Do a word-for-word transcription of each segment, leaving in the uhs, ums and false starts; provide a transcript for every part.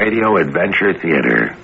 Radio Adventure Theater.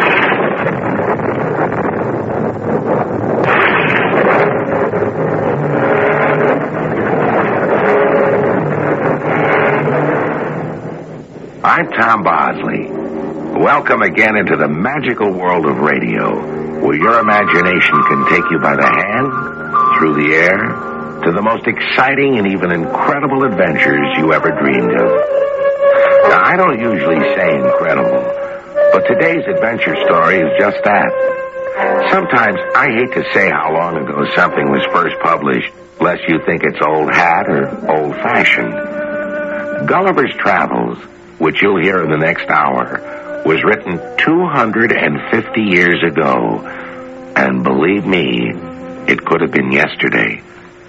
I'm Tom Bosley. Welcome again into the magical world of radio, where your imagination can take you by the hand, through the air, to the most exciting and even incredible adventures you ever dreamed of. Now, I don't usually say incredible, but today's adventure story is just that. Sometimes I hate to say how long ago something was first published, lest you think it's old hat or old-fashioned. Gulliver's Travels, which you'll hear in the next hour, was written two hundred fifty years ago. And believe me, it could have been yesterday.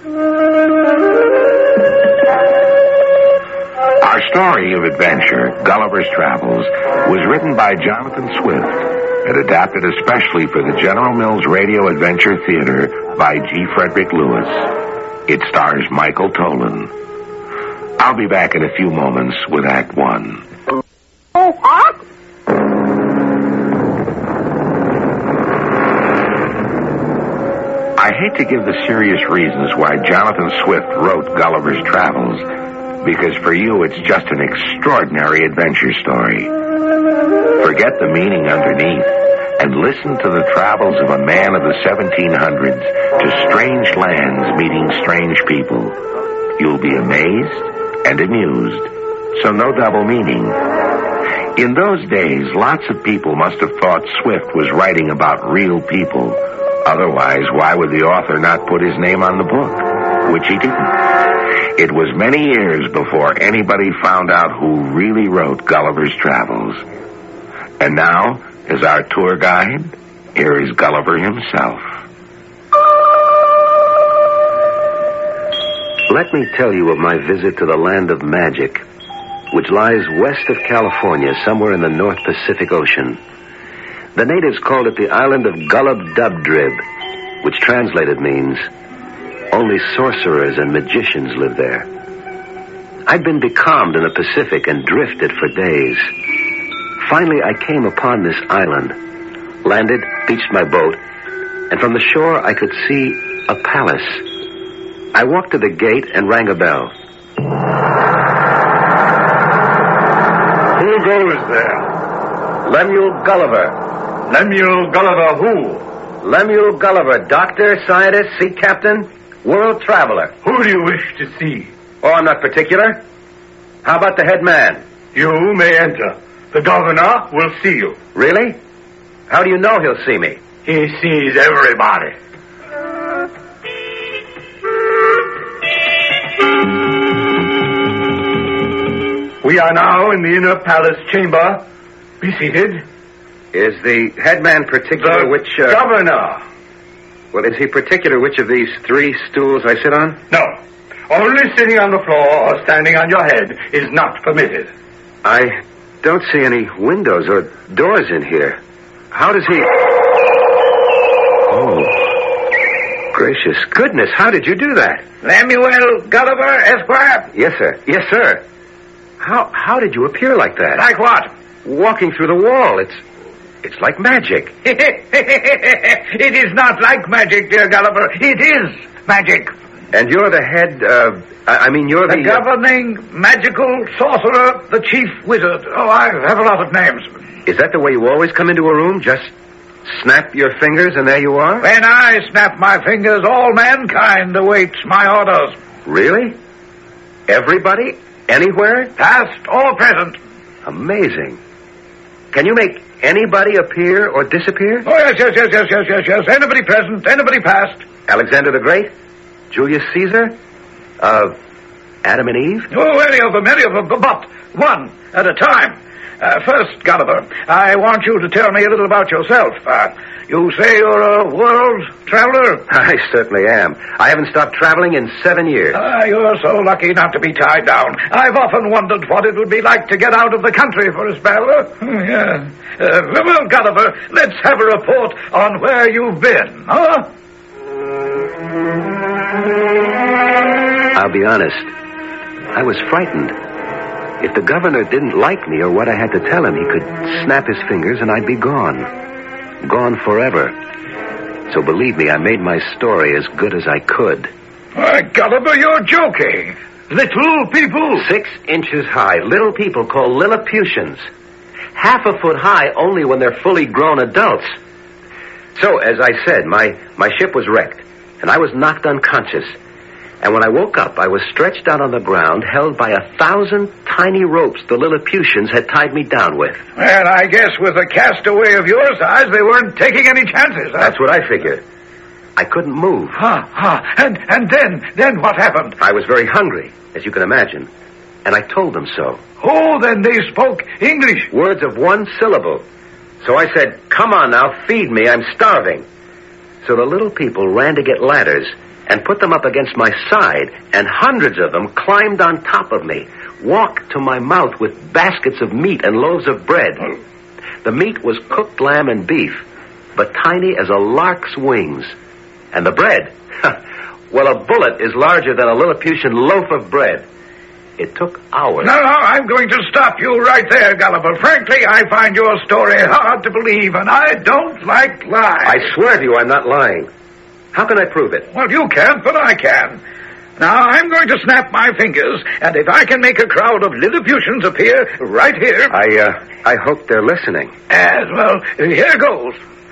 Our story of adventure, Gulliver's Travels, was written by Jonathan Swift and adapted especially for the General Mills Radio Adventure Theater by G. Frederick Lewis. It stars Michael Tolan. I'll be back in a few moments with Act One. I hate to give the serious reasons why Jonathan Swift wrote Gulliver's Travels, because for you it's just an extraordinary adventure story. Forget the meaning underneath and listen to the travels of a man of the seventeen hundreds to strange lands meeting strange people. You'll be amazed and amused, so no double meaning. In those days, lots of people must have thought Swift was writing about real people. Otherwise, why would the author not put his name on the book? Which he didn't. It was many years before anybody found out who really wrote Gulliver's Travels. And now, as our tour guide, here is Gulliver himself. Let me tell you of my visit to the land of magic, which lies west of California, somewhere in the North Pacific Ocean. The natives called it the island of Gullup-Dub-Drib, which translated means only sorcerers and magicians live there. I'd been becalmed in the Pacific and drifted for days. Finally, I came upon this island, landed, beached my boat, and from the shore I could see a palace. I walked to the gate and rang a bell. Who goes there? Lemuel Gulliver. Lemuel Gulliver who? Lemuel Gulliver, doctor, scientist, sea captain, world traveler. Who do you wish to see? Oh, I'm not particular. How about the head man? You may enter. The governor will see you. Really? How do you know he'll see me? He sees everybody. We are now in the inner palace chamber. Be seated. Is the headman particular the which... Uh... governor. Well, is he particular which of these three stools I sit on? No. Only sitting on the floor or standing on your head is not permitted. I don't see any windows or doors in here. How does he... Oh. Gracious goodness, how did you do that? Lemuel Gulliver, Esquire? Yes, sir. Yes, sir. How how did you appear like that? Like what? Walking through the wall. It's it's like magic. It is not like magic, dear Gulliver. It is magic. And you're the head, uh, I, I mean, you're the... The governing magical sorcerer, the chief wizard. Oh, I have a lot of names. Is that the way you always come into a room? Just snap your fingers and there you are? When I snap my fingers, all mankind awaits my orders. Really? Everybody? Anywhere? Past or present. Amazing. Can you make anybody appear or disappear? Oh, yes, yes, yes, yes, yes, yes, yes. Anybody present, anybody past. Alexander the Great? Julius Caesar? Uh, Adam and Eve? Oh, any of them, any of them, but one at a time. Uh, first, Gulliver, I want you to tell me a little about yourself. Uh, you say you're a world traveler? I certainly am. I haven't stopped traveling in seven years. Ah, you're so lucky not to be tied down. I've often wondered what it would be like to get out of the country for a spell. Uh, yeah. Uh, well, Gulliver, let's have a report on where you've been, huh? I'll be honest. I was frightened. If the governor didn't like me or what I had to tell him, he could snap his fingers and I'd be gone. Gone forever. So believe me, I made my story as good as I could. Uh, Gulliver, you're joking. Little people? Six inches high. Little people called Lilliputians. Half a foot high only when they're fully grown adults. So, as I said, my, my ship was wrecked, and I was knocked unconscious. And when I woke up, I was stretched out on the ground, held by a thousand tiny ropes the Lilliputians had tied me down with. Well, I guess with a castaway of your size, they weren't taking any chances. Huh? That's what I figured. I couldn't move. Huh, huh. And, and then, then what happened? I was very hungry, as you can imagine, and I told them so. Oh, then they spoke English. Words of one syllable. So I said, "Come on now, feed me, I'm starving." So the little people ran to get ladders and put them up against my side, and hundreds of them climbed on top of me, walked to my mouth with baskets of meat and loaves of bread. The meat was cooked lamb and beef, but tiny as a lark's wings. And the bread, well, a bullet is larger than a Lilliputian loaf of bread. It took hours. No, no, I'm going to stop you right there, Gulliver. Frankly, I find your story hard to believe, and I don't like lies. I swear to you I'm not lying. How can I prove it? Well, you can't, but I can. Now, I'm going to snap my fingers, and if I can make a crowd of Lilliputians appear right here... I, uh, I hope they're listening. As well, here goes.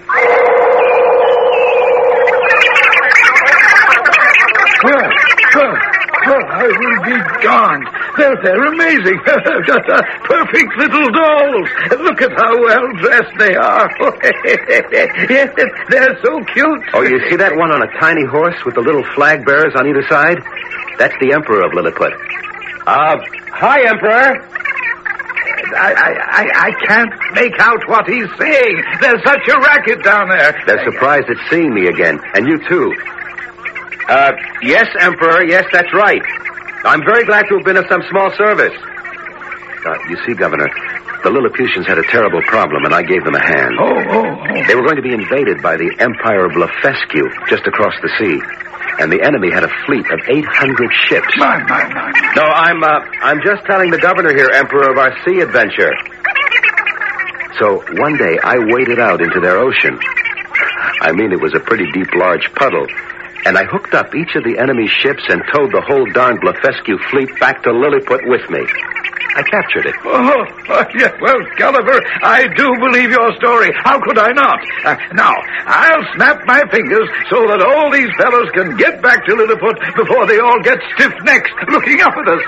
Well, well, well, I will be darned. They're, they're amazing. Perfect little dolls. Look at how well dressed they are. Yes, they're so cute. Oh, you see that one on a tiny horse with the little flag bearers on either side? That's the Emperor of Lilliput. Uh, hi, Emperor. I, I, I, I can't make out what he's saying. There's such a racket down there. They're surprised at seeing me again, and you too. Uh, yes, Emperor, yes, that's right. I'm very glad to have been of some small service. Uh, you see, Governor, the Lilliputians had a terrible problem, and I gave them a hand. Oh, oh, oh. They were going to be invaded by the Empire of Blefuscu, just across the sea. And the enemy had a fleet of eight hundred ships. My, my, my. No, I'm, uh, I'm just telling the governor here, Emperor, of our sea adventure. So, one day, I waded out into their ocean. I mean, it was a pretty deep, large puddle. And I hooked up each of the enemy ships and towed the whole darn Blefuscu fleet back to Lilliput with me. I captured it. Oh, uh, yeah, well, Gulliver, I do believe your story. How could I not? Uh, now, I'll snap my fingers so that all these fellows can get back to Lilliput before they all get stiff-necked looking up at us.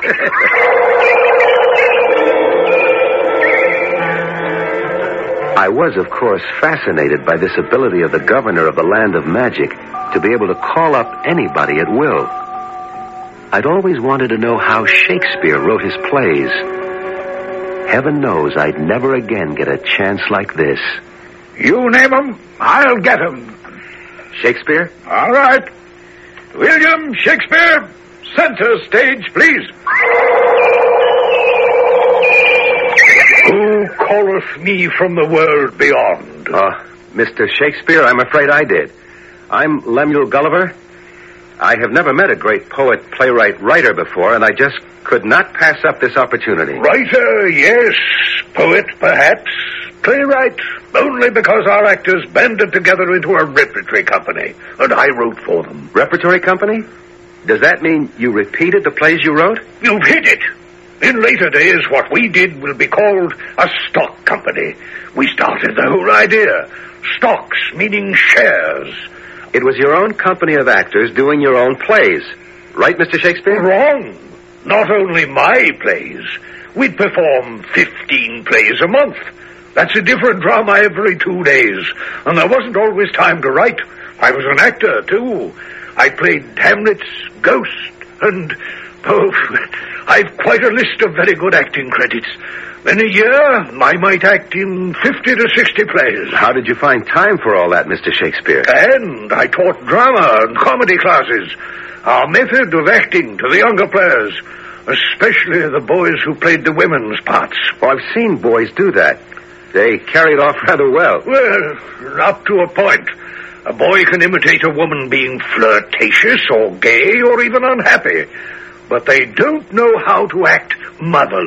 I was, of course, fascinated by this ability of the governor of the land of magic to be able to call up anybody at will. I'd always wanted to know how Shakespeare wrote his plays. Heaven knows I'd never again get a chance like this. You name 'em, I'll get 'em. Shakespeare? All right. William Shakespeare, center stage, please. Who calleth me from the world beyond? Uh, Mister Shakespeare, I'm afraid I did. I'm Lemuel Gulliver. I have never met a great poet, playwright, writer before, and I just could not pass up this opportunity. Writer, yes. Poet, perhaps. Playwright, only because our actors banded together into a repertory company, and I wrote for them. Repertory company? Does that mean you repeated the plays you wrote? You've hit it. In later days, what we did will be called a stock company. We started the whole idea. Stocks, meaning shares. It was your own company of actors doing your own plays. Right, Mister Shakespeare? Wrong. Not only my plays. We'd perform fifteen plays a month. That's a different drama every two days. And there wasn't always time to write. I was an actor, too. I played Hamlet's ghost, and... Oh, I've quite a list of very good acting credits. In a year, I might act in fifty to sixty plays. How did you find time for all that, Mister Shakespeare? And I taught drama and comedy classes. Our method of acting to the younger players, especially the boys who played the women's parts. Oh, I've seen boys do that. They carried off rather well. Well, up to a point. A boy can imitate a woman being flirtatious or gay or even unhappy. But they don't know how to act motherly.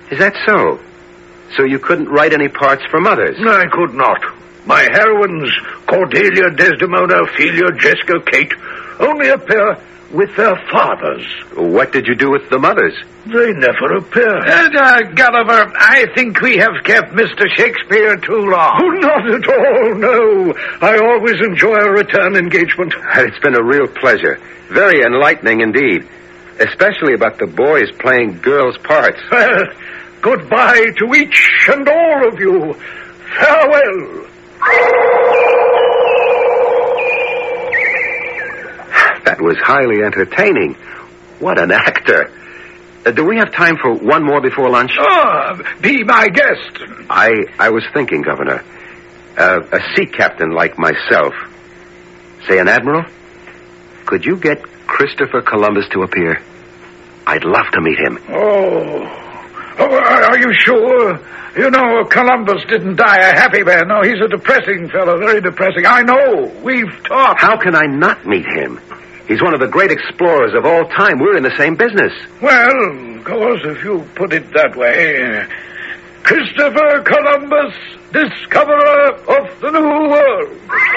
Is that so? So you couldn't write any parts for mothers? I could not. My heroines, Cordelia, Desdemona, Ophelia, Jessica, Kate, only appear with their fathers. What did you do with the mothers? They never appear. Uh, uh, Gulliver, I think we have kept Mister Shakespeare too long. Oh, not at all, no. I always enjoy a return engagement. It's been a real pleasure. Very enlightening indeed. Especially about the boys playing girls' parts. Well, goodbye to each and all of you. Farewell. That was highly entertaining. What an actor. Uh, do we have time for one more before lunch? Oh, be my guest. I, I was thinking, Governor. Uh, a sea captain like myself, say an admiral, could you get Christopher Columbus to appear? I'd love to meet him. Oh, oh are you sure? You know, Columbus didn't die a happy man. No, he's a depressing fellow, very depressing. I know. We've talked. How can I not meet him? He's one of the great explorers of all time. We're in the same business. Well, of course, if you put it that way. Christopher Columbus, discoverer of the New World.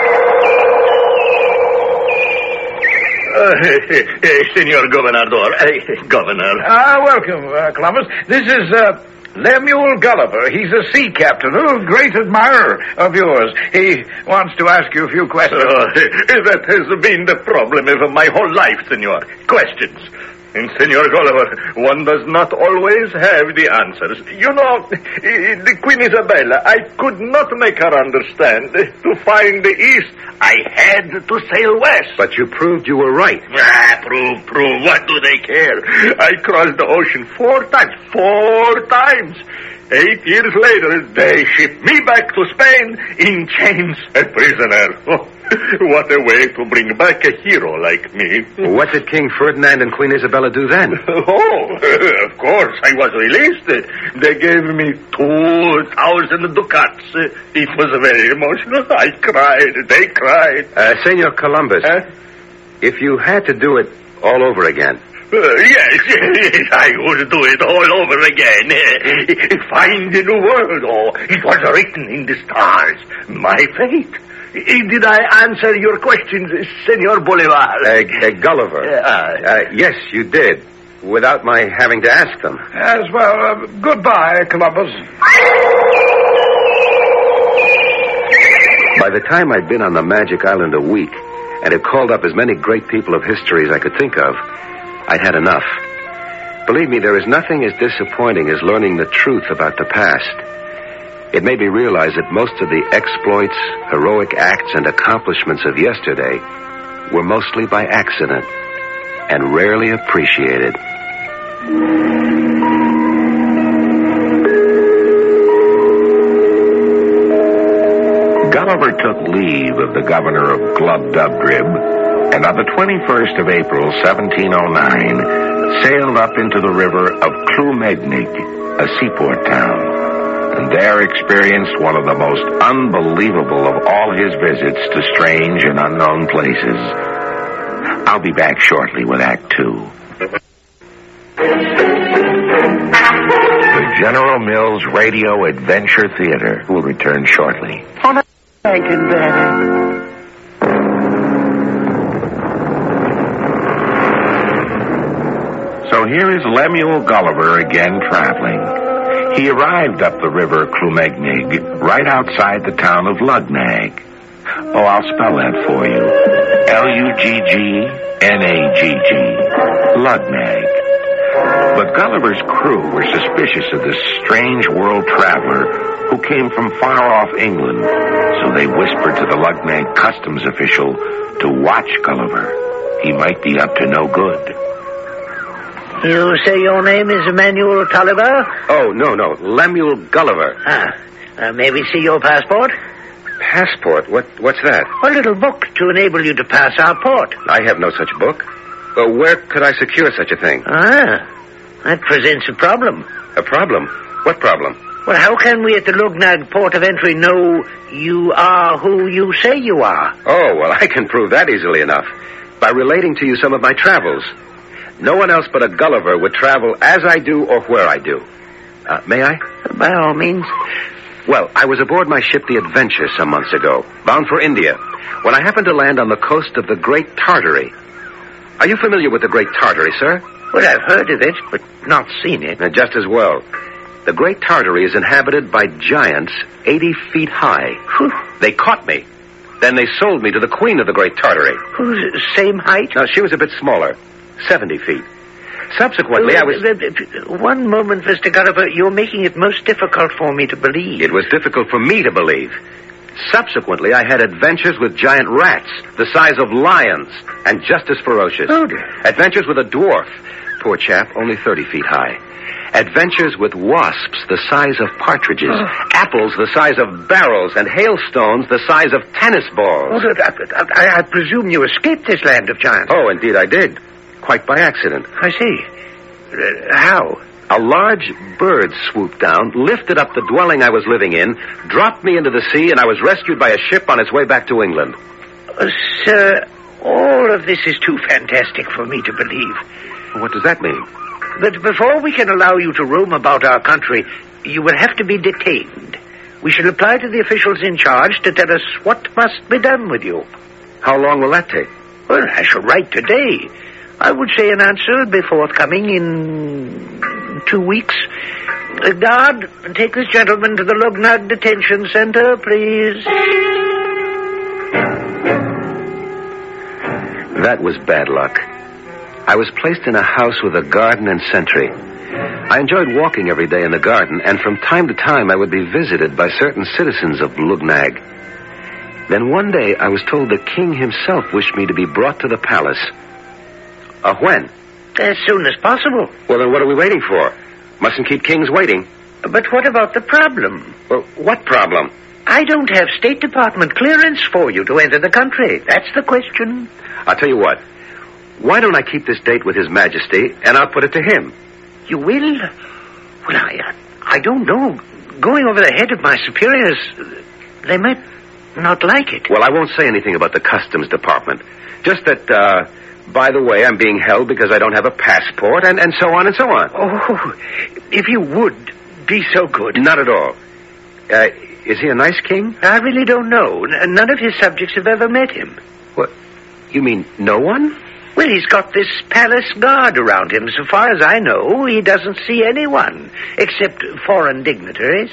Uh, Senor Gobernador, uh, Governor. Ah, welcome, uh, Columbus. This is uh, Lemuel Gulliver. He's a sea captain, a great admirer of yours. He wants to ask you a few questions. Uh, that has been the problem of my whole life, Senor. Questions. And, Senor Gulliver, one does not always have the answers. You know, the Queen Isabella, I could not make her understand. To find the East, I had to sail west. But you proved you were right. Ah, prove, prove. What do they care? I crossed the ocean four times. Four times. Eight years later, they shipped me back to Spain in chains, a prisoner. Oh, what a way to bring back a hero like me. What did King Ferdinand and Queen Isabella do then? Oh, of course, I was released. They gave me two thousand ducats. It was very emotional. I cried. They cried. Uh, Senor Columbus, Huh? if you had to do it all over again, Uh, yes, yes, I would do it all over again. Find the new world. Oh, it was written in the stars. My fate. Did I answer your questions, Senor Bolivar? uh, uh, Gulliver. Uh, Uh, yes, you did, without my having to ask them. As well, uh, goodbye, Columbus. By the time I'd been on the Magic Island a week and had called up as many great people of history as I could think of, I'd had enough. Believe me, there is nothing as disappointing as learning the truth about the past. It made me realize that most of the exploits, heroic acts, and accomplishments of yesterday were mostly by accident and rarely appreciated. Gulliver took leave of the governor of Glubbdubdrib, and on the twenty-first of April, seventeen oh nine, sailed up into the river of Clumegnig, a seaport town, and there experienced one of the most unbelievable of all his visits to strange and unknown places. I'll be back shortly with Act Two. The General Mills Radio Adventure Theater will return shortly. Thanking Daddy. So here is Lemuel Gulliver again traveling. He arrived up the river Clumegnig right outside the town of Lugnag. Oh, I'll spell that for you. L U G G N A G G. Lugnag. But Gulliver's crew were suspicious of this strange world traveler who came from far-off England, so they whispered to the Lugnag customs official to watch Gulliver. He might be up to no good. You say your name is Emmanuel Tolliver? Oh, no, no, Lemuel Gulliver. Ah, uh, may we see your passport? Passport? What? What's that? A little book to enable you to pass our port. I have no such book. Uh, where could I secure such a thing? Ah, that presents a problem. A problem? What problem? Well, how can we at the Lugnag port of entry know you are who you say you are? Oh, well, I can prove that easily enough. By relating to you some of my travels. No one else but a Gulliver would travel as I do or where I do. Uh, may I? By all means. Well, I was aboard my ship, the Adventure, some months ago, bound for India, when I happened to land on the coast of the Great Tartary. Are you familiar with the Great Tartary, sir? Well, I've heard of it, but not seen it. Uh, just as well. The Great Tartary is inhabited by giants eighty feet high. Whew. They caught me. Then they sold me to the Queen of the Great Tartary. Who's same height? Now, she was a bit smaller, seventy feet. Subsequently, I was... One moment, Mister Gulliver. You're making it most difficult for me to believe. It was difficult for me to believe. Subsequently, I had adventures with giant rats, the size of lions, and just as ferocious. Oh, dear. Adventures with a dwarf, poor chap, only thirty feet high. Adventures with wasps the size of partridges, oh. Apples the size of barrels, and hailstones the size of tennis balls. Oh, I, I, I presume you escaped this land of giants. Oh, indeed I did. Quite by accident. I see. Uh, how? A large bird swooped down, lifted up the dwelling I was living in, dropped me into the sea, and I was rescued by a ship on its way back to England. Uh, sir, all of this is too fantastic for me to believe. What does that mean? But before we can allow you to roam about our country, you will have to be detained. We shall apply to the officials in charge to tell us what must be done with you. How long will that take? Well, I shall write today. I would say an answer will be forthcoming in two weeks. Uh, guard, take this gentleman to the Lugnag Detention Center, please. That was bad luck. I was placed in a house with a garden and sentry. I enjoyed walking every day in the garden, and from time to time I would be visited by certain citizens of Lugnag. Then one day I was told the king himself wished me to be brought to the palace. Uh, when? As soon as possible. Well, then what are we waiting for? Mustn't keep kings waiting. But what about the problem? Well, what problem? I don't have State Department clearance for you to enter the country. That's the question. I'll tell you what. Why don't I keep this date with His Majesty, and I'll put it to him? You will? Well, I, I don't know. Going over the head of my superiors, they might not like it. Well, I won't say anything about the Customs Department. Just that, uh... by the way, I'm being held because I don't have a passport, and, and so on and so on. Oh, if you would be so good. Not at all. Uh, is he a nice king? I really don't know. N- none of his subjects have ever met him. What? You mean no one? Well, he's got this palace guard around him. So far as I know, he doesn't see anyone, except foreign dignitaries.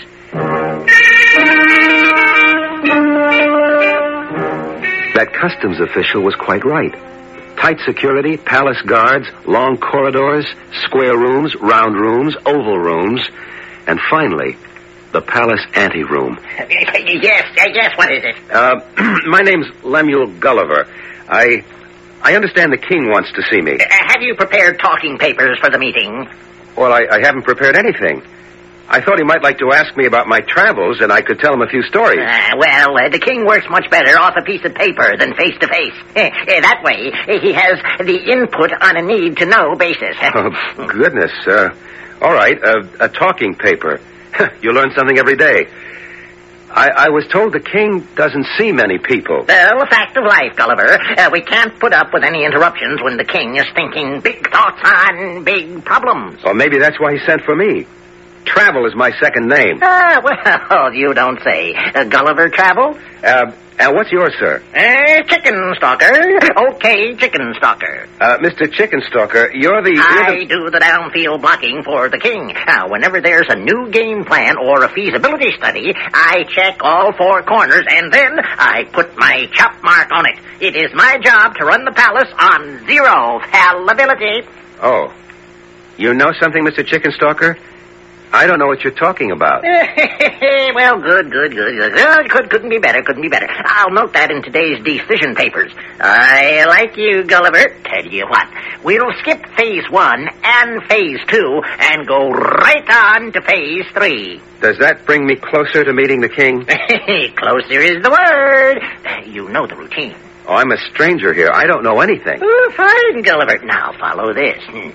That customs official was quite right. Tight security, palace guards, long corridors, square rooms, round rooms, oval rooms, and finally, the palace anteroom. Yes, yes, what is it? Uh, my name's Lemuel Gulliver. I... I understand the king wants to see me. Uh, have you prepared talking papers for the meeting? Well, I, I haven't prepared anything. I thought he might like to ask me about my travels, and I could tell him a few stories. Uh, well, uh, the king works much better off a piece of paper than face-to-face. Uh, that way, he has the input on a need-to-know basis. Oh, goodness. Uh, all right, uh, a talking paper. You learn something every day. I, I was told the king doesn't see many people. Well, a fact of life, Gulliver. Uh, we can't put up with any interruptions when the king is thinking big thoughts on big problems. Or maybe that's why he sent for me. Travel is my second name. Ah, well, you don't say. Uh, Gulliver Travel? Uh, and what's yours, sir? Uh, Chicken Stalker. Okay, Chicken Stalker. Uh, Mister Chicken Stalker, you're the... I you're the... do the downfield blocking for the king. Now, whenever there's a new game plan or a feasibility study, I check all four corners, and then I put my chop mark on it. It is my job to run the palace on zero fallibility. Oh. You know something, Mister Chicken Stalker? I don't know what you're talking about. Well, good, good, good, good. good. Could, couldn't be better, couldn't be better. I'll note that in today's decision papers. I like you, Gulliver. Tell you what, we'll skip phase one and phase two and go right on to phase three. Does that bring me closer to meeting the king? Closer is the word. You know the routine. Oh, I'm a stranger here. I don't know anything. Oh, fine, Gulliver. Now, follow this.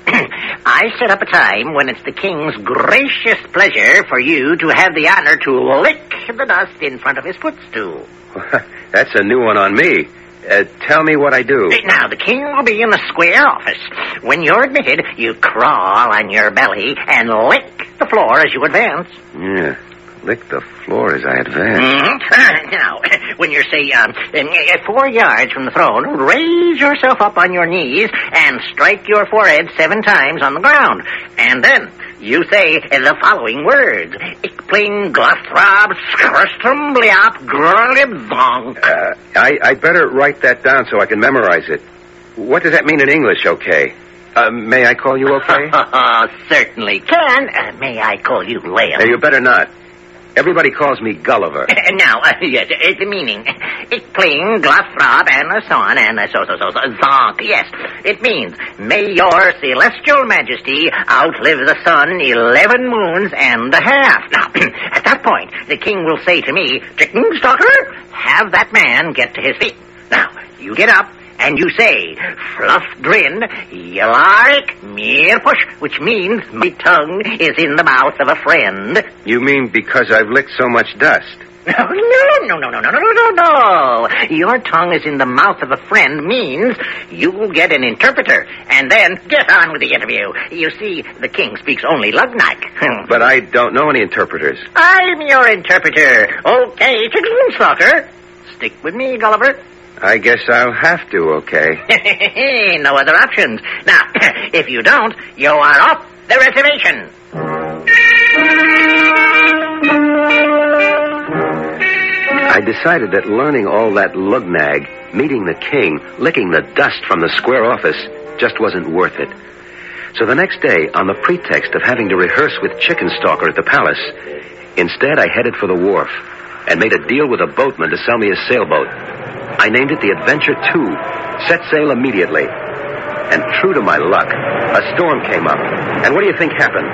I set up a time when it's the king's gracious pleasure for you to have the honor to lick the dust in front of his footstool. That's a new one on me. Uh, tell me what I do. Now, the king will be in the square office. When you're admitted, you crawl on your belly and lick the floor as you advance. Yeah, lick the floor as I advance. Mm-hmm. Now, when you're, say, um, four yards from the throne, raise yourself up on your knees and strike your forehead seven times on the ground. And then you say the following words. Ik pling glothrab skrstum bliap grolibdonk. Uh, I, I better write that down so I can memorize it. What does that mean in English, okay? Uh, may I call you okay? Certainly can. Uh, may I call you Leon? Uh, you better not. Everybody calls me Gulliver. Now, uh, yes, it's the meaning. Ik pling glothrab and so on and so so so so zonk. Yes, it means, may your celestial majesty outlive the sun eleven moons and a half. Now, at that point, the king will say to me, Chicken Stalker, have that man get to his feet. Now, you get up, and you say, Fluff Drin, Yalarik, Mir Push, which means my tongue is in the mouth of a friend. You mean because I've licked so much dust? No, no, no, no, no, no, no, no, no. Your tongue is in the mouth of a friend means you'll get an interpreter, and then get on with the interview. You see, the king speaks only Lugnak. But I don't know any interpreters. I'm your interpreter. Okay, Chicken Stalker. Stick with me, Gulliver. I guess I'll have to, okay? No other options. Now, if you don't, you are off the reservation. I decided that learning all that lugnag, meeting the king, licking the dust from the square office, just wasn't worth it. So the next day, on the pretext of having to rehearse with Chicken Stalker at the palace, instead I headed for the wharf and made a deal with a boatman to sell me a sailboat. I named it the Adventure two, set sail immediately. And true to my luck, a storm came up. And what do you think happened?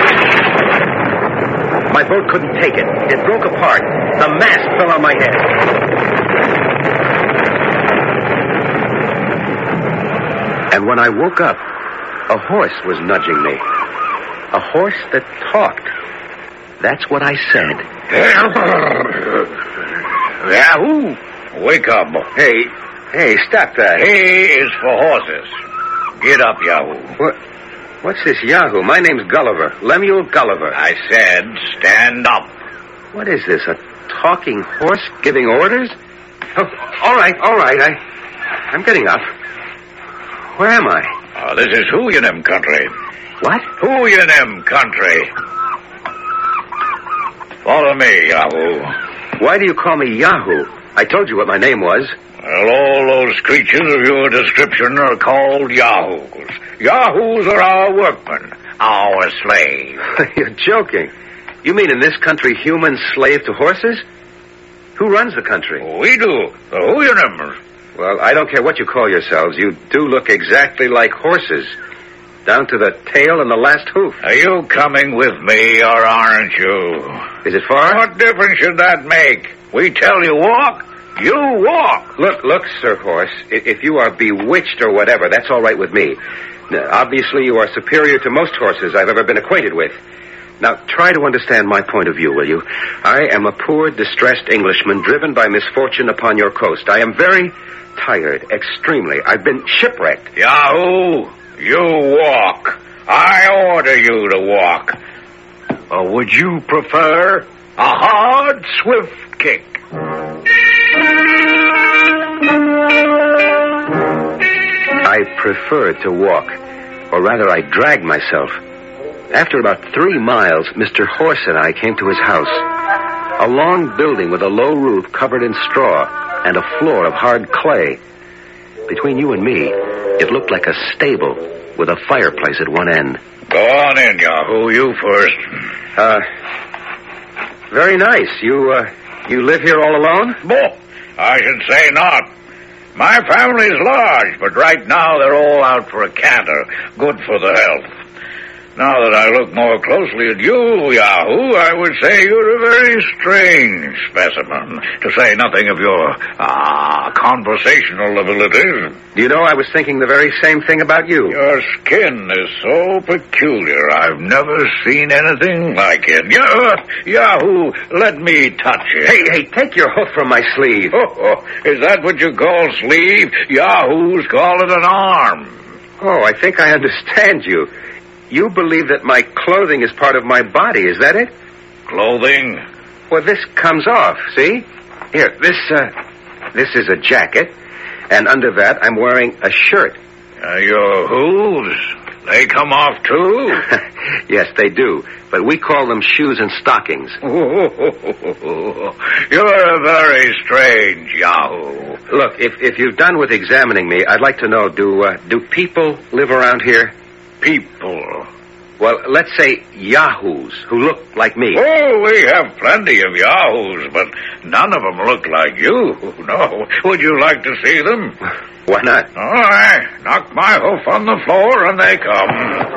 My boat couldn't take it. It broke apart. The mast fell on my head. And when I woke up, a horse was nudging me. A horse that talked. That's what I said. Yahoo! Wake up. Hey, hey, stop that. Hay is for horses. Get up, Yahoo. What? What's this Yahoo? My name's Gulliver. Lemuel Gulliver. I said stand up. What is this, a talking horse giving orders? Oh, all right, all right. I, I'm getting up. Where am I? Uh, this is Hooyanim country. What? Hooyanim country. Follow me, Yahoo. Why do you call me Yahoo? I told you what my name was. Well, all those creatures of your description are called Yahoos. Yahoos are our workmen, our slaves. You're joking. You mean in this country humans slave to horses? Who runs the country? We do. The Hooyanims. Well, I don't care what you call yourselves. You do look exactly like horses. Down to the tail and the last hoof. Are you coming with me, or aren't you? Is it far? What difference should that make? We tell you walk, you walk. Look, look, Sir Horse, if you are bewitched or whatever, that's all right with me. Now, obviously, you are superior to most horses I've ever been acquainted with. Now, try to understand my point of view, will you? I am a poor, distressed Englishman driven by misfortune upon your coast. I am very tired, extremely. I've been shipwrecked. Yahoo, you walk. I order you to walk. Or would you prefer a hard, swift kick? I preferred to walk, or rather I dragged myself. After about three miles, Mister Horse and I came to his house. A long building with a low roof covered in straw and a floor of hard clay. Between you and me, it looked like a stable with a fireplace at one end. Go on in, Yahoo. You first. Uh, very nice. You, uh, you live here all alone? Boh, I should say not. My family's large, but right now they're all out for a canter. Good for the health. Now that I look more closely at you, Yahoo, I would say you're a very strange specimen, to say nothing of your, ah, conversational abilities. Do you know, I was thinking the very same thing about you. Your skin is so peculiar. I've never seen anything like it. Yahoo, let me touch it. Hey, hey, take your hoof from my sleeve. Oh, oh, is that what you call sleeve? Yahoos call it an arm. Oh, I think I understand you. You believe that my clothing is part of my body, is that it? Clothing? Well, this comes off, see? Here, this, uh, this is a jacket, and under that I'm wearing a shirt. Uh, your hooves, they come off too? Yes, they do, but we call them shoes and stockings. You're a very strange Yahoo. Look, if, if you're done with examining me, I'd like to know, do, uh, do people live around here? People? Well, let's say yahoos who look like me. Oh, we have plenty of yahoos, but none of them look like you. No. Would you like to see them? Why not? All right. Knock my hoof on the floor and they come.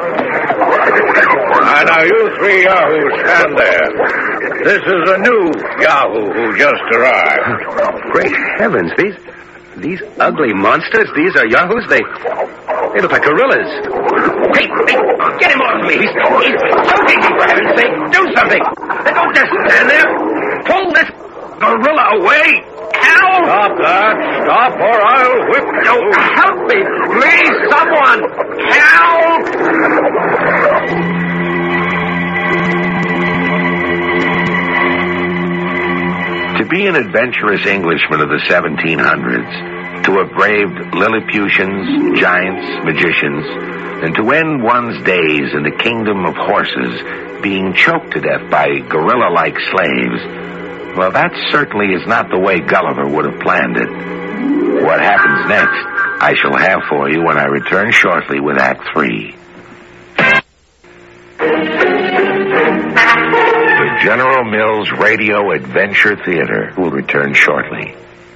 Ah, now you three yahoos stand there. This is a new yahoo who just arrived. Great heavens, these these ugly monsters, these are yahoos? They they look like gorillas. Hey, hey, get him off me. He's, he's choking me, for heaven's sake. Do something. Don't just stand there. Pull this gorilla away. Help! Stop that. Stop or I'll whip you. Oh, help me, please, someone. Help! To be an adventurous Englishman of the seventeen hundreds, to have braved Lilliputians, giants, magicians, and to end one's days in the kingdom of horses, being choked to death by gorilla-like slaves, well, that certainly is not the way Gulliver would have planned it. What happens next, I shall have for you when I return shortly with Act Three. The General Mills Radio Adventure Theater will return shortly.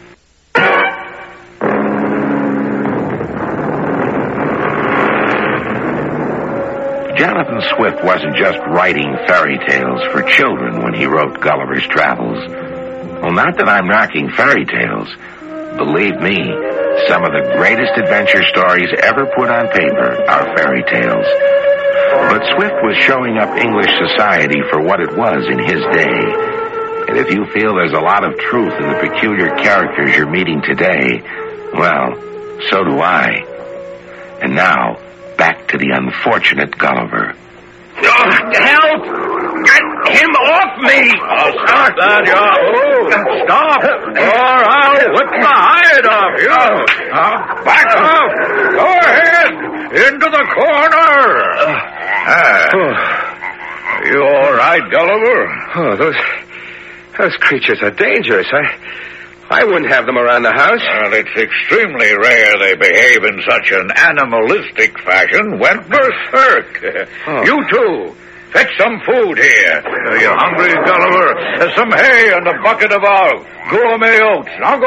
Jonathan Swift wasn't just writing fairy tales for children when he wrote Gulliver's Travels. Well, not that I'm knocking fairy tales. Believe me, some of the greatest adventure stories ever put on paper are fairy tales. But Swift was showing up English society for what it was in his day. And if you feel there's a lot of truth in the peculiar characters you're meeting today, well, so do I. And now, back to the unfortunate Gulliver. Oh, help! Get him off me! Oh, stop that, Yahoo! Stop, or I'll whip the hide off you! Now, back off! Go ahead! Into the corner! Ah. Are you all right, Gulliver? Oh, those, those creatures are dangerous. I... I wouldn't have them around the house. Well, it's extremely rare they behave in such an animalistic fashion. Went berserk. Oh. You too. Fetch some food here. Are you hungry, Gulliver? There's some hay and a bucket of our gourmet oats. Now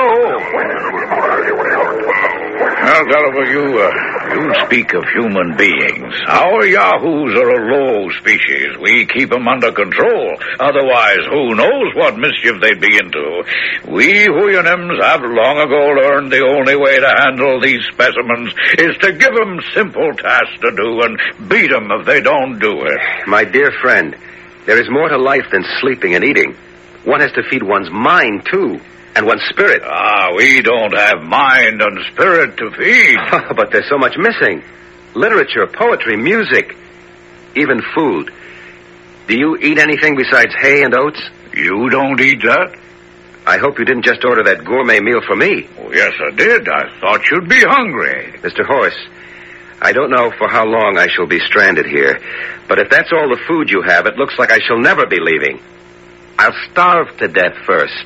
go. Well, Gulliver, you, uh, you speak of human beings. Our yahoos are a low species. We keep them under control. Otherwise, who knows what mischief they'd be into. We Huyanims have long ago learned the only way to handle these specimens is to give them simple tasks to do and beat them if they don't do it. My dear friend, there is more to life than sleeping and eating. One has to feed one's mind, too, and one's spirit. Ah, we don't have mind and spirit to feed. But there's so much missing. Literature, poetry, music, even food. Do you eat anything besides hay and oats? You don't eat that? I hope you didn't just order that gourmet meal for me. Oh, yes, I did. I thought you'd be hungry. Mister Horse, I don't know for how long I shall be stranded here, but if that's all the food you have, it looks like I shall never be leaving. I'll starve to death first.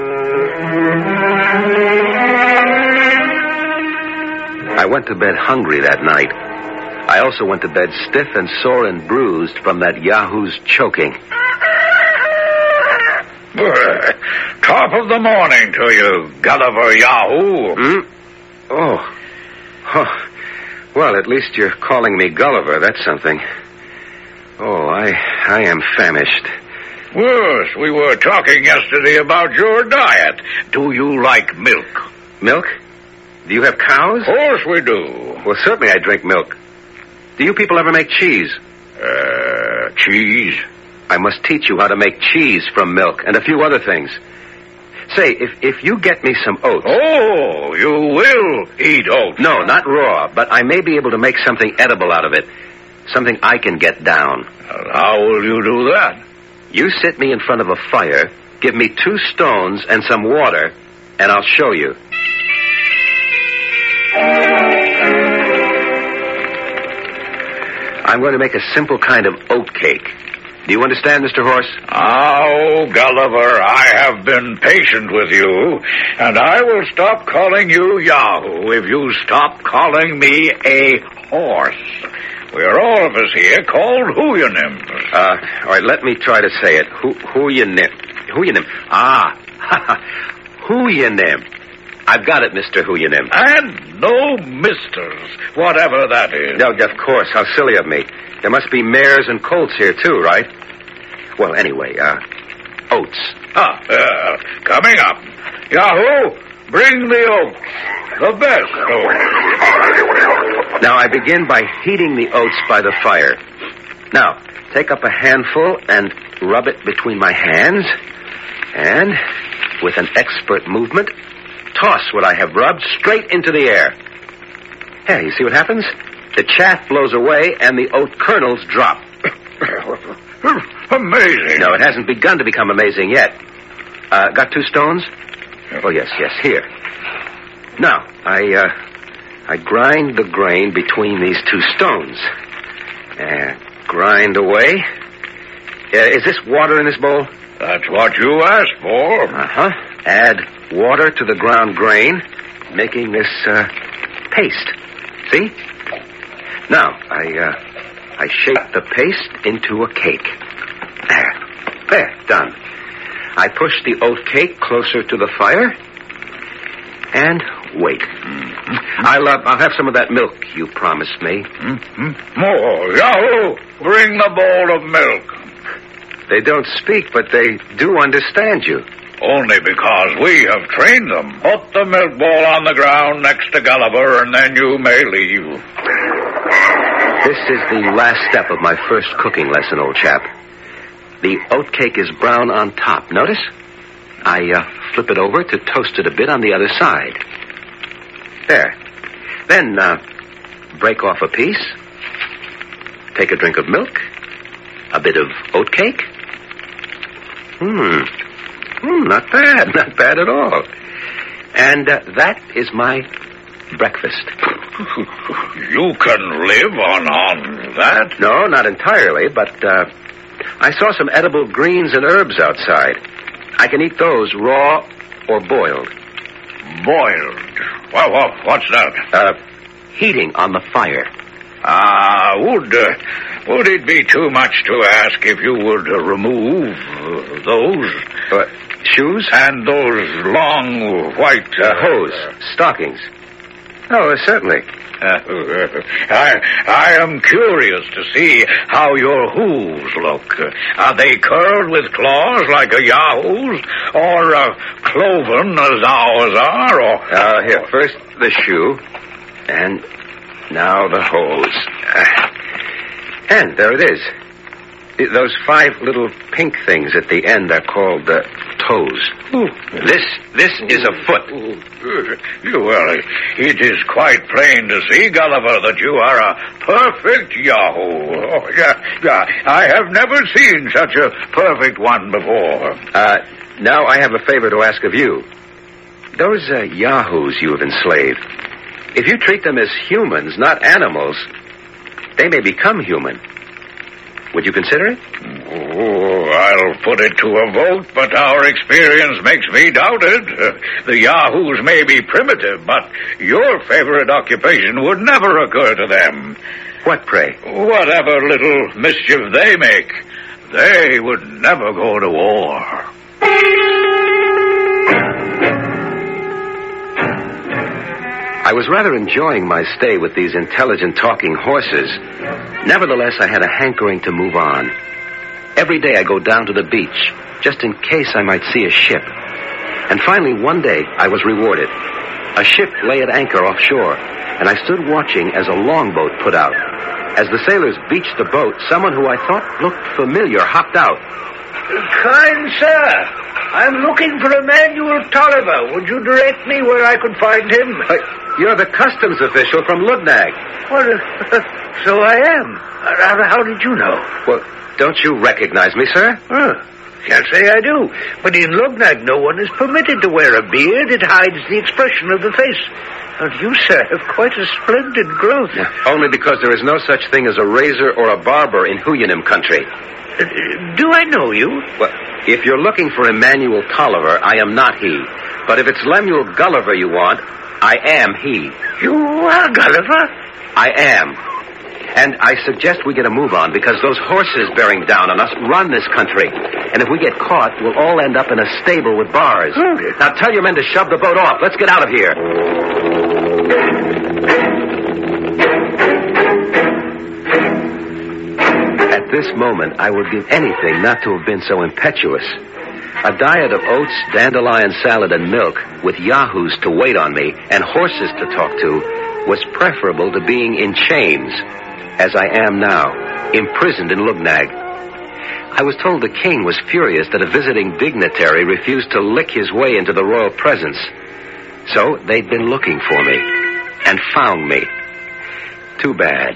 I went to bed hungry that night. I also went to bed stiff and sore and bruised from that yahoo's choking. Top of the morning to you, Gulliver Yahoo. Hmm? Oh. Oh. Well, at least you're calling me Gulliver. That's something. Oh, I, I am famished. Yes, we were talking yesterday about your diet. Do you like milk? Milk? Do you have cows? Of course we do. Well, certainly I drink milk. Do you people ever make cheese? Uh, cheese? I must teach you how to make cheese from milk and a few other things. Say, if, if you get me some oats... Oh, you will eat oats. No, not raw, but I may be able to make something edible out of it. Something I can get down. Well, how will you do that? You sit me in front of a fire, give me two stones and some water, and I'll show you. I'm going to make a simple kind of oat cake. Do you understand, Mister Horse? Oh, Gulliver, I have been patient with you, and I will stop calling you Yahoo if you stop calling me a horse. We're all of us here called Hooyanim. Uh, all right, let me try to say it. Who, Hooyanim. Hooyanim. Ah, Hooyanim. I've got it, Mister Hooyanim. And no misters, whatever that is. No, of course. How silly of me. There must be mares and colts here, too, right? Well, anyway, uh, oats. Ah, uh, coming up. Yahoo, bring the oats. The best oats. Now, I begin by heating the oats by the fire. Now, take up a handful and rub it between my hands. And, with an expert movement, toss what I have rubbed straight into the air. Hey, you see what happens? The chaff blows away and the oat kernels drop. Amazing. No, it hasn't begun to become amazing yet. Uh, got two stones? Oh, yes, yes, here. Now, I, uh, I grind the grain between these two stones. Uh, grind away. Uh, is this water in this bowl? That's what you asked for. Uh-huh. Add water to the ground grain, making this, uh, paste. See? Now, I, uh, I shape the paste into a cake. There. There, done. I push the oat cake closer to the fire and wait. Mm-hmm. I'll, uh, I'll have some of that milk you promised me. Mm-hmm. More. Yahoo! Bring the bowl of milk. They don't speak, but they do understand you. Only because we have trained them. Put the milk bowl on the ground next to Gulliver, and then you may leave. This is the last step of my first cooking lesson, old chap. The oat cake is brown on top. Notice? I uh, flip it over to toast it a bit on the other side. There. Then, uh, break off a piece. Take a drink of milk. A bit of oat cake. Hmm. Hmm, not bad. Not bad at all. And uh, that is my breakfast. You can live on, on that? No, not entirely, but uh, I saw some edible greens and herbs outside. I can eat those raw or boiled. Boiled? Well, well what's that? Uh, heating on the fire. Ah, uh, would, uh, would it be too much to ask if you would uh, remove uh, those? Uh, shoes? And those long white... Uh, hose. Stockings. Oh, uh, certainly. Uh, I, I am curious to see how your hooves look. Are they curled with claws like a Yahoo's, or uh, cloven as ours are? Or... Uh, here, first the shoe, and now the hose. Uh, and there it is. Those five little pink things at the end are called uh, toes. Ooh. This this is a foot. Well, it is quite plain to see, Gulliver, that you are a perfect Yahoo. Oh, yeah, yeah. I have never seen such a perfect one before. Uh, now I have a favor to ask of you. Those uh, Yahoos you have enslaved, if you treat them as humans, not animals, they may become human. Would you consider it? Oh, I'll put it to a vote, but our experience makes me doubt it. Uh, the Yahoos may be primitive, but your favorite occupation would never occur to them. What, pray? Whatever little mischief they make, they would never go to war. I I was rather enjoying my stay with these intelligent talking horses. Nevertheless, I had a hankering to move on. Every day I go down to the beach, just in case I might see a ship. And finally, one day, I was rewarded. A ship lay at anchor offshore, and I stood watching as a longboat put out. As the sailors beached the boat, someone who I thought looked familiar hopped out. Kind sir, I'm looking for Emmanuel Tolliver. Would you direct me where I could find him? Uh, you're the customs official from Lugnag. Well, uh, so I am. Uh, how did you know? Well, don't you recognize me, sir? Uh, can't say I do. But in Lugnag, no one is permitted to wear a beard. It hides the expression of the face. And you, sir, have quite a splendid growth. Yeah, only because there is no such thing as a razor or a barber in Huyanim country. Uh, do I know you? Well, if you're looking for Emmanuel Tolliver, I am not he. But if it's Lemuel Gulliver you want, I am he. You are Gulliver? I am. And I suggest we get a move on, because those horses bearing down on us run this country. And if we get caught, we'll all end up in a stable with bars. Okay. Now tell your men to shove the boat off. Let's get out of here. At this moment, I would give anything not to have been so impetuous. A diet of oats, dandelion salad, and milk, with yahoos to wait on me and horses to talk to, was preferable to being in chains, as I am now, imprisoned in Lugnag. I was told the king was furious that a visiting dignitary refused to lick his way into the royal presence. So they'd been looking for me, and found me. Too bad.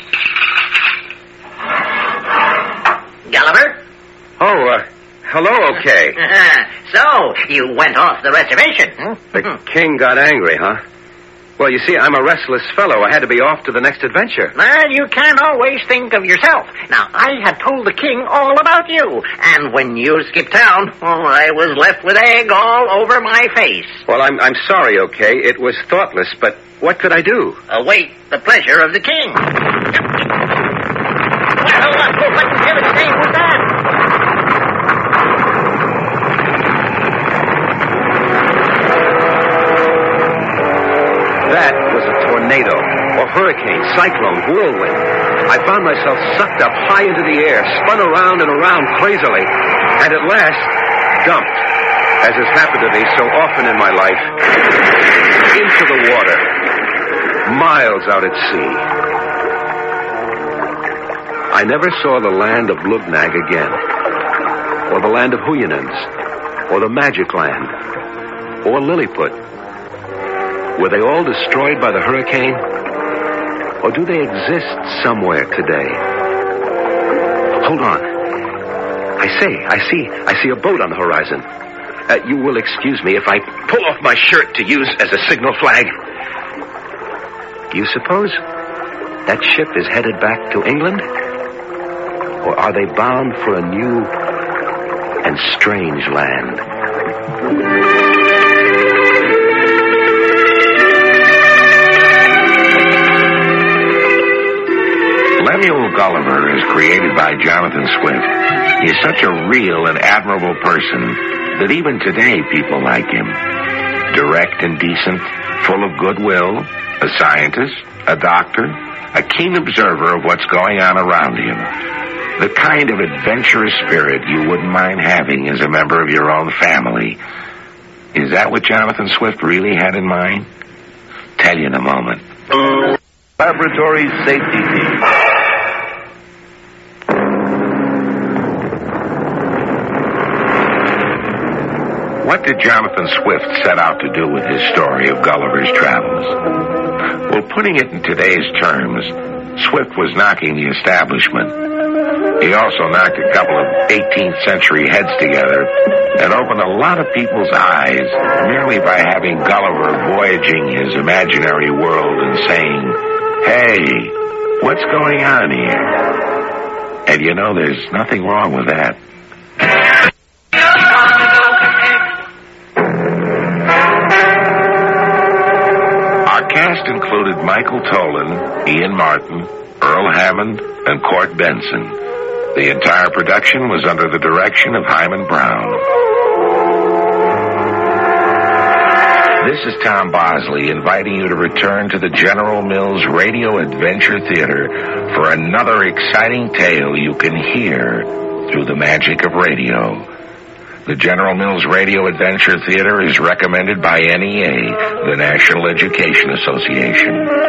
Gulliver? Oh, uh, hello, okay. So, you went off the reservation, hmm? The king got angry, huh? Well, you see, I'm a restless fellow. I had to be off to the next adventure. Well, you can't always think of yourself. Now, I had told the king all about you, and when you skipped town, oh, I was left with egg all over my face. Well, I'm I'm sorry, okay? It was thoughtless, but what could I do? Await the pleasure of the king. Well, what in heaven's name was that? That was a tornado, or hurricane, cyclone, whirlwind. I found myself sucked up high into the air, spun around and around crazily, and at last, dumped, as has happened to me so often in my life, into the water, miles out at sea. I never saw the land of Lugnag again, or the land of Huyanims, or the Magic Land, or Lilliput. Were they all destroyed by the hurricane? Or do they exist somewhere today? Hold on. I say, I see, I see a boat on the horizon. Uh, you will excuse me if I pull off my shirt to use as a signal flag. Do you suppose that ship is headed back to England? Or are they bound for a new and strange land? Lemuel Gulliver, as created by Jonathan Swift, is such a real and admirable person that even today people like him. Direct and decent, full of goodwill, a scientist, a doctor, a keen observer of what's going on around him. The kind of adventurous spirit you wouldn't mind having as a member of your own family. Is that what Jonathan Swift really had in mind? Tell you in a moment. Laboratory Safety Team. What did Jonathan Swift set out to do with his story of Gulliver's Travels? Well, putting it in today's terms, Swift was knocking the establishment. He also knocked a couple of eighteenth century heads together and opened a lot of people's eyes merely by having Gulliver voyaging his imaginary world and saying, "Hey, what's going on here?" And you know, there's nothing wrong with that. Our cast included Michael Tolan, Ian Martin, Earl Hammond, and Court Benson. The entire production was under the direction of Hyman Brown. This is Tom Bosley inviting you to return to the General Mills Radio Adventure Theater for another exciting tale you can hear through the magic of radio. The General Mills Radio Adventure Theater is recommended by N E A, the National Education Association.